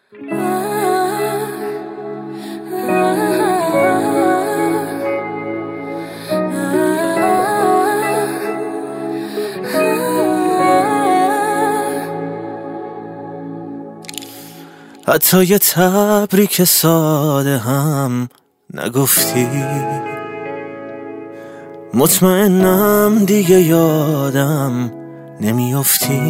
حتی یه تبریک ساده هم نگفتی، مطمئنم دیگه یادم نمیافتی.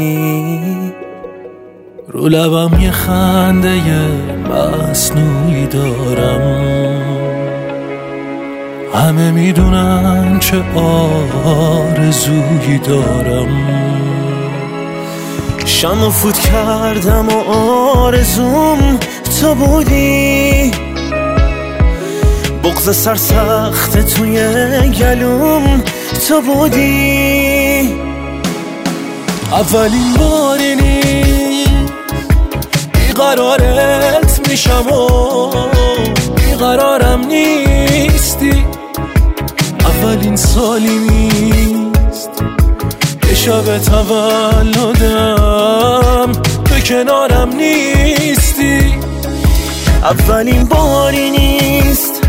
رو لبم یه خنده مصنوعی دارم، همه میدونن چه آرزویی دارم. شمع فوت کردم و آرزوم تو بودی، بغض سرسخت توی گلوم تو بودی. اولین باری نیست بیقرارت میشم و بیقرارم نیستی. اولین سالی نیست که شب تولدم به کنارم نیستی. اولین باری نیست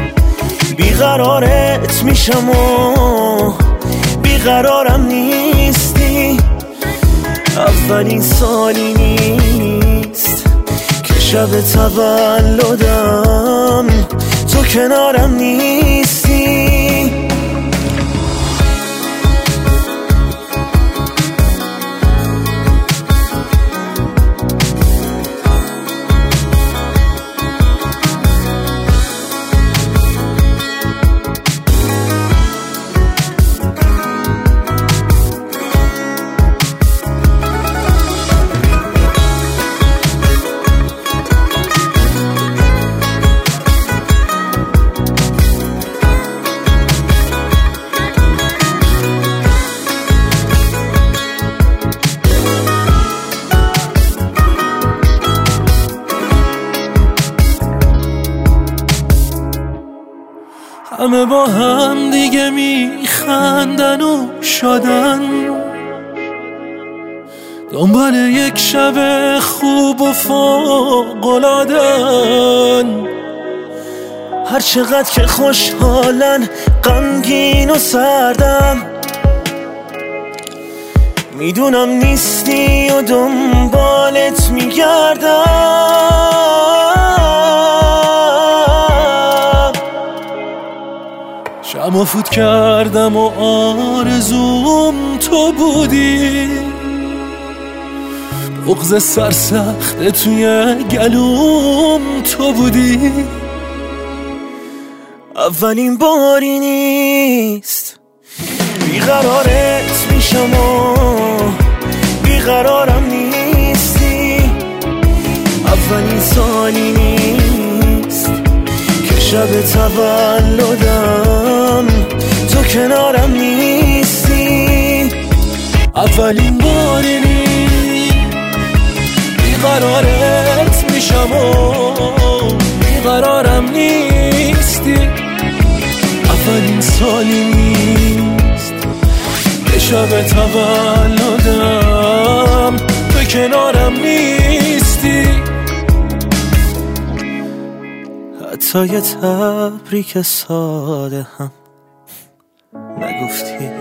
بیقرارت میشم و بیقرارم نیستی. اولین سالی نیست که شب تولدم تو کنارم نیستی. همه با هم دیگه میخندن و شادن، دنبال یک شب خوب و فوق‌العاده‌ن. هر چقدر که خوشحالن غمگین و سردم، میدونم نیستی و دنبالت میگردم. شمع فوت کردم و آرزوم تو بودی، بغض سرسخت توی گلوم تو بودی. اولین باری نیست بیقرارت میشم و بیقرارم نیستی. اولین سالی نیست که شب تولدم تو کنارم نیستی. اولین باری نیست بیقرارت میشم و بیقرارم نیستی. اولین سالی نیست که شب تولدم تو کنارم نیستی. حتی یه تبریک ساده هم نگفتی.